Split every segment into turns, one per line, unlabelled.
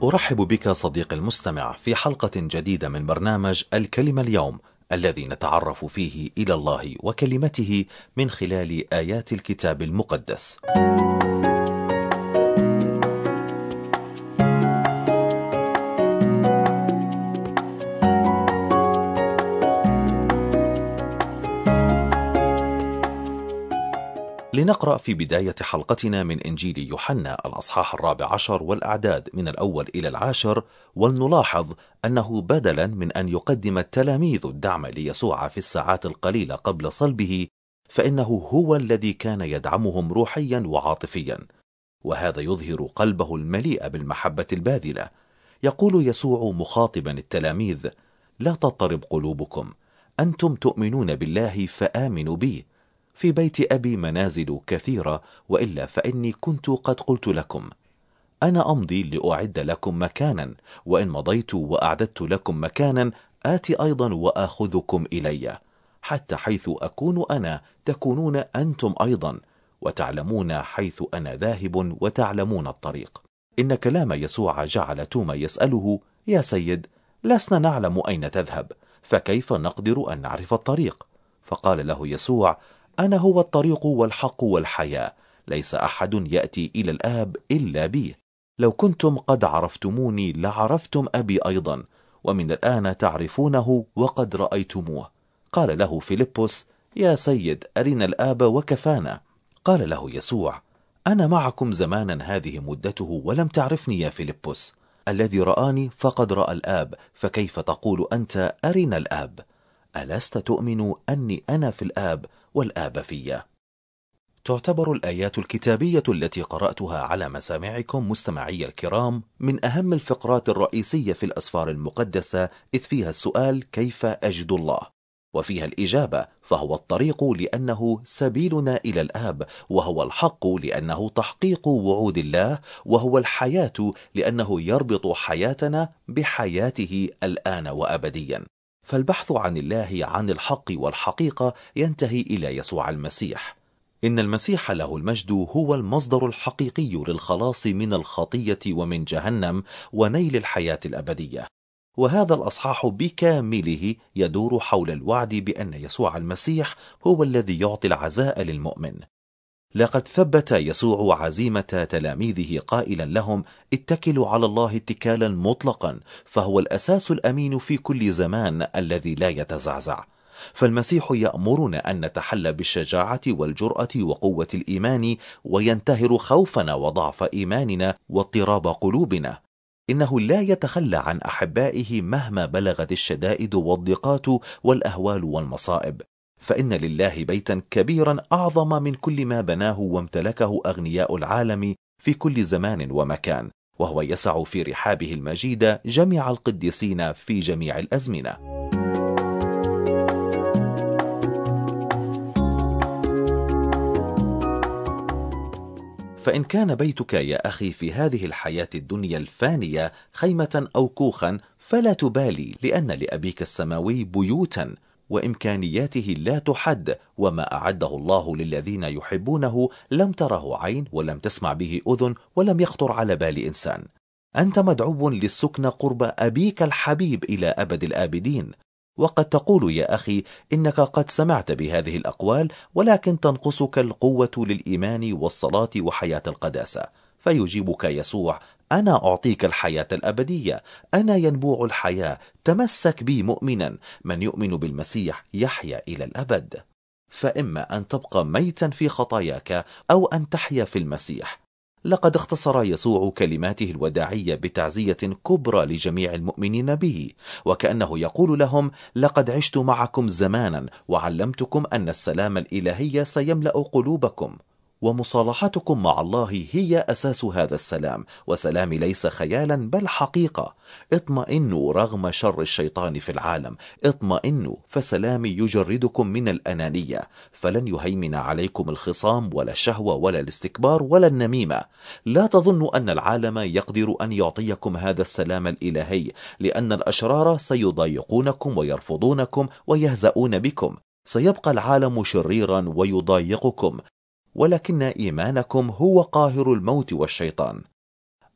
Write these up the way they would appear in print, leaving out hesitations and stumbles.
أرحب بك صديقي المستمع في حلقة جديدة من برنامج الكلمة اليوم، الذي نتعرف فيه إلى الله وكلمته من خلال آيات الكتاب المقدس. لنقرأ في بداية حلقتنا من إنجيل يوحنا الأصحاح 14 والأعداد من 1 إلى 10، ولنلاحظ أنه بدلا من أن يقدم التلاميذ الدعم ليسوع في الساعات القليلة قبل صلبه، فإنه هو الذي كان يدعمهم روحيا وعاطفيا، وهذا يظهر قلبه المليء بالمحبة الباذلة. يقول يسوع مخاطبا التلاميذ: لا تضطرب قلوبكم، أنتم تؤمنون بالله فآمنوا بي، في بيت أبي منازل كثيرة، وإلا فإني كنت قد قلت لكم. أنا أمضي لأعد لكم مكانا، وإن مضيت وأعددت لكم مكانا آتي أيضا وآخذكم إلي، حتى حيث أكون أنا تكونون أنتم أيضا، وتعلمون حيث أنا ذاهب وتعلمون الطريق. إن كلام يسوع جعل توما يسأله: يا سيد، لسنا نعلم أين تذهب، فكيف نقدر أن نعرف الطريق؟ فقال له يسوع: أنا هو الطريق والحق والحياة، ليس أحد يأتي إلى الآب إلا بي. لو كنتم قد عرفتموني لعرفتم أبي أيضا، ومن الآن تعرفونه وقد رأيتموه. قال له فيلبس: يا سيد، أرنا الآب وكفانا. قال له يسوع: أنا معكم زمانا هذه مدته ولم تعرفني يا فيلبس، الذي رآني فقد رأى الآب، فكيف تقول أنت أرنا الآب؟ ألست تؤمن أني أنا في الآب والآب في؟ تعتبر الآيات الكتابية التي قرأتها على مسامعكم مستمعي الكرام من أهم الفقرات الرئيسية في الأسفار المقدسة، إذ فيها السؤال: كيف أجد الله؟ وفيها الإجابة: فهو الطريق لأنه سبيلنا إلى الآب، وهو الحق لأنه تحقيق وعود الله، وهو الحياة لأنه يربط حياتنا بحياته الآن وأبديا. فالبحث عن الله، عن الحق والحقيقة، ينتهي إلى يسوع المسيح. إن المسيح له المجد هو المصدر الحقيقي للخلاص من الخطية ومن جهنم ونيل الحياة الأبدية. وهذا الأصحاح بكامله يدور حول الوعد بأن يسوع المسيح هو الذي يعطي العزاء للمؤمن. لقد ثبت يسوع عزيمة تلاميذه قائلا لهم: اتكلوا على الله اتكالا مطلقا، فهو الأساس الأمين في كل زمان الذي لا يتزعزع. فالمسيح يأمرنا أن نتحلى بالشجاعة والجرأة وقوة الإيمان، وينتهر خوفنا وضعف إيماننا واضطراب قلوبنا. إنه لا يتخلى عن أحبائه مهما بلغت الشدائد والضيقات والأهوال والمصائب، فإن لله بيتا كبيرا أعظم من كل ما بناه وامتلكه أغنياء العالم في كل زمان ومكان، وهو يسع في رحابه المجيدة جميع القديسين في جميع الأزمنة. فإن كان بيتك يا أخي في هذه الحياة الدنيا الفانية خيمة أو كوخا، فلا تبالي، لأن لأبيك السماوي بيوتا وإمكانياته لا تحد، وما أعده الله للذين يحبونه لم تره عين ولم تسمع به أذن ولم يخطر على بال إنسان. أنت مدعو للسكن قرب أبيك الحبيب إلى أبد الآبدين. وقد تقول يا أخي إنك قد سمعت بهذه الأقوال، ولكن تنقصك القوة للإيمان والصلاة وحياة القداسة. فيجيبك يسوع: أنا أعطيك الحياة الأبدية، أنا ينبوع الحياة، تمسك بي مؤمنا، من يؤمن بالمسيح يحيا إلى الأبد. فإما أن تبقى ميتا في خطاياك أو أن تحيا في المسيح. لقد اختصر يسوع كلماته الوداعية بتعزية كبرى لجميع المؤمنين به، وكأنه يقول لهم: لقد عشت معكم زمانا وعلمتكم أن السلام الإلهي سيملأ قلوبكم، ومصالحتكم مع الله هي أساس هذا السلام، وسلام ليس خيالا بل حقيقة. اطمئنوا رغم شر الشيطان في العالم، اطمئنوا، فسلامي يجردكم من الأنانية، فلن يهيمن عليكم الخصام ولا الشهوة ولا الاستكبار ولا النميمة. لا تظنوا أن العالم يقدر أن يعطيكم هذا السلام الإلهي، لأن الأشرار سيضايقونكم ويرفضونكم ويهزؤون بكم. سيبقى العالم شريرا ويضايقكم، ولكن إيمانكم هو قاهر الموت والشيطان.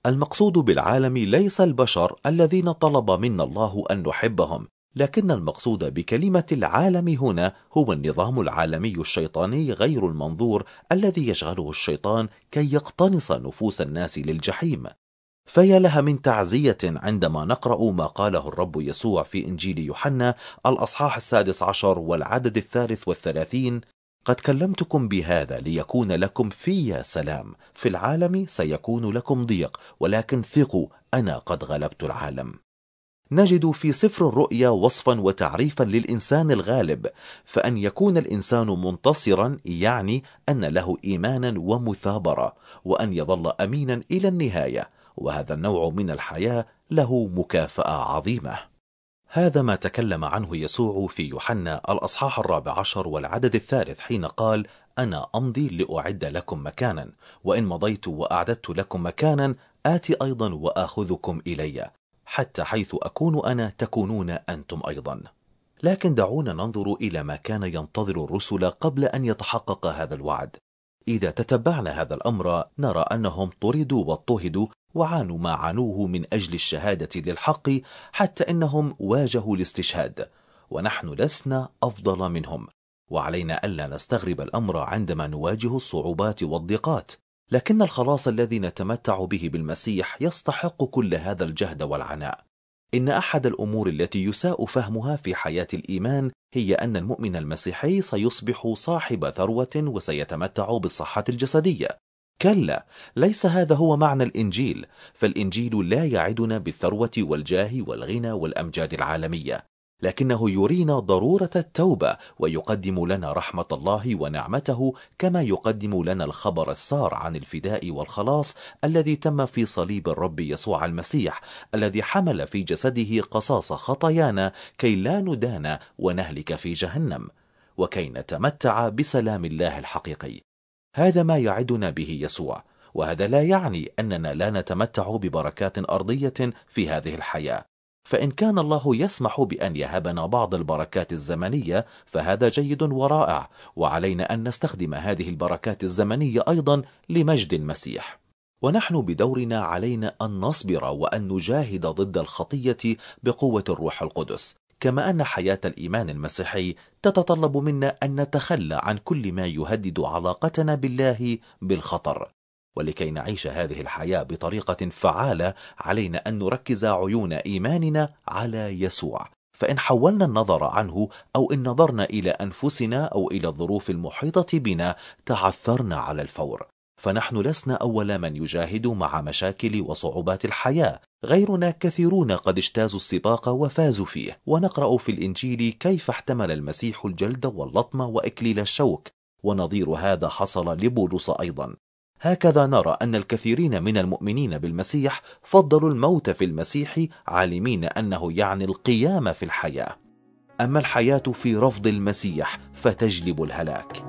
المقصود بالعالم ليس البشر الذين طلب منا الله أن نحبهم، لكن المقصود بكلمة العالم هنا هو النظام العالمي الشيطاني غير المنظور الذي يشغله الشيطان كي يقتنص نفوس الناس للجحيم. فيا لها من تعزية عندما نقرأ ما قاله الرب يسوع في إنجيل يوحنا الأصحاح 16 والعدد 33: قد كلمتكم بهذا ليكون لكم في سلام، في العالم سيكون لكم ضيق، ولكن ثقوا أنا قد غلبت العالم. نجد في سفر الرؤيا وصفا وتعريفا للإنسان الغالب، فأن يكون الإنسان منتصرا يعني أن له إيمانا ومثابرة، وأن يظل أمينا إلى النهاية، وهذا النوع من الحياة له مكافأة عظيمة. هذا ما تكلم عنه يسوع في يوحنا الأصحاح 14 والعدد 3 حين قال: أنا أمضي لأعد لكم مكانا، وإن مضيت وأعددت لكم مكانا آتي أيضا وآخذكم إلي، حتى حيث أكون أنا تكونون أنتم أيضا. لكن دعونا ننظر إلى ما كان ينتظر الرسل قبل أن يتحقق هذا الوعد. إذا تتبعنا هذا الأمر نرى أنهم طردوا واضطهدوا وعانوا ما عانوه من أجل الشهادة للحق، حتى إنهم واجهوا الاستشهاد، ونحن لسنا أفضل منهم، وعلينا ألا نستغرب الأمر عندما نواجه الصعوبات والضيقات. لكن الخلاص الذي نتمتع به بالمسيح يستحق كل هذا الجهد والعناء. إن أحد الأمور التي يساء فهمها في حياة الإيمان هي أن المؤمن المسيحي سيصبح صاحب ثروة وسيتمتع بالصحة الجسدية. كلا، ليس هذا هو معنى الإنجيل، فالإنجيل لا يعدنا بالثروة والجاه والغنى والأمجاد العالمية، لكنه يرينا ضرورة التوبة ويقدم لنا رحمة الله ونعمته، كما يقدم لنا الخبر السار عن الفداء والخلاص الذي تم في صليب الرب يسوع المسيح، الذي حمل في جسده قصاص خطايانا كي لا ندان ونهلك في جهنم، وكي نتمتع بسلام الله الحقيقي. هذا ما يعدنا به يسوع، وهذا لا يعني أننا لا نتمتع ببركات أرضية في هذه الحياة، فإن كان الله يسمح بأن يهبنا بعض البركات الزمنية فهذا جيد ورائع، وعلينا أن نستخدم هذه البركات الزمنية أيضا لمجد المسيح. ونحن بدورنا علينا أن نصبر وأن نجاهد ضد الخطية بقوة الروح القدس، كما أن حياة الإيمان المسيحي تتطلب منا أن نتخلى عن كل ما يهدد علاقتنا بالله بالخطر. ولكي نعيش هذه الحياة بطريقة فعالة علينا أن نركز عيون إيماننا على يسوع، فإن حولنا النظر عنه أو إن نظرنا إلى أنفسنا أو إلى الظروف المحيطة بنا تعثرنا على الفور، فنحن لسنا أول من يجاهد مع مشاكل وصعوبات الحياة، غيرنا كثيرون قد اجتازوا السباق وفازوا فيه. ونقرأ في الإنجيل كيف احتمل المسيح الجلد واللطم وإكليل الشوك، ونظير هذا حصل لبولس أيضا. هكذا نرى أن الكثيرين من المؤمنين بالمسيح فضلوا الموت في المسيح، عالمين أنه يعني القيام في الحياة، أما الحياة في رفض المسيح فتجلب الهلاك.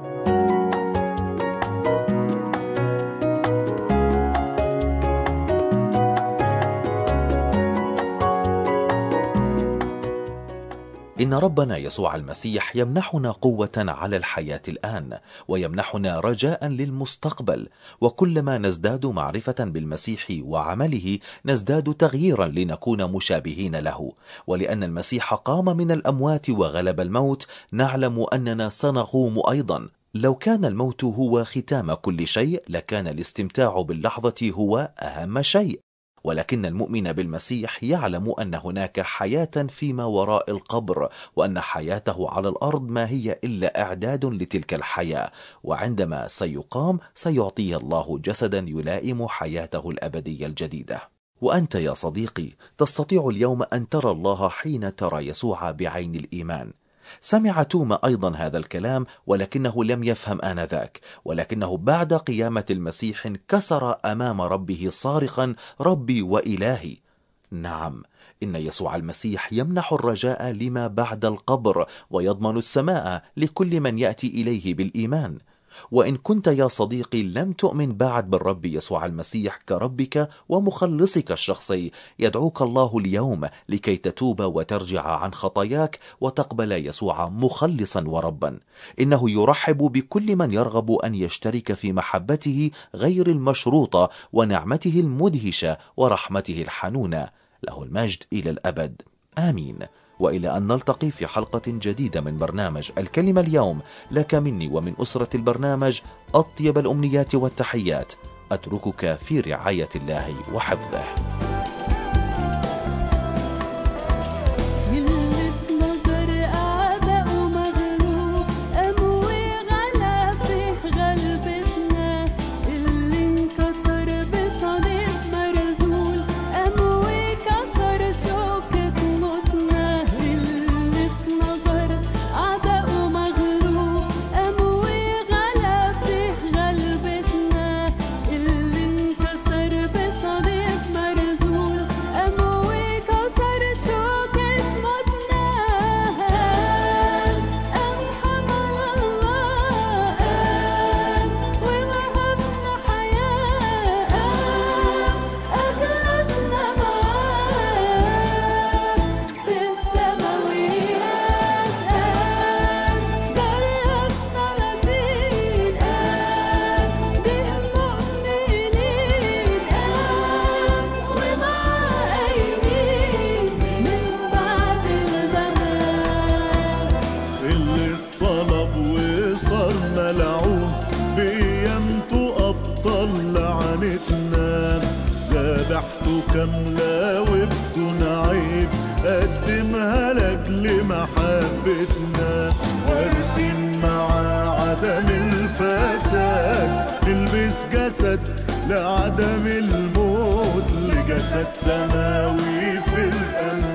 إن ربنا يسوع المسيح يمنحنا قوة على الحياة الآن، ويمنحنا رجاء للمستقبل، وكلما نزداد معرفة بالمسيح وعمله نزداد تغييرا لنكون مشابهين له. ولأن المسيح قام من الأموات وغلب الموت نعلم أننا سنقوم أيضا. لو كان الموت هو ختام كل شيء لكان الاستمتاع باللحظة هو أهم شيء، ولكن المؤمن بالمسيح يعلم أن هناك حياة فيما وراء القبر، وأن حياته على الأرض ما هي إلا إعداد لتلك الحياة، وعندما سيقام سيعطيه الله جسدا يلائم حياته الأبدية الجديدة. وأنت يا صديقي تستطيع اليوم أن ترى الله حين ترى يسوع بعين الإيمان. سمع توما أيضا هذا الكلام ولكنه لم يفهم آنذاك، ولكنه بعد قيامة المسيح انكسر أمام ربه صارخا: ربي وإلهي. نعم، إن يسوع المسيح يمنح الرجاء لما بعد القبر، ويضمن السماء لكل من يأتي إليه بالإيمان. وإن كنت يا صديقي لم تؤمن بعد بالرب يسوع المسيح كربك ومخلصك الشخصي، يدعوك الله اليوم لكي تتوب وترجع عن خطاياك وتقبل يسوع مخلصا وربا. إنه يرحب بكل من يرغب أن يشترك في محبته غير المشروطة ونعمته المدهشة ورحمته الحنونة. له المجد إلى الأبد، آمين. وإلى أن نلتقي في حلقة جديدة من برنامج الكلمة اليوم، لك مني ومن أسرة البرنامج أطيب الأمنيات والتحيات. أتركك في رعاية الله وحفظه.
ذبحته كاملة وبدون عيب، قدمها لك لمحبتنا، وارسم مع عدم الفساد، نلبس جسد لعدم الموت، لجسد سماوي في الأمان.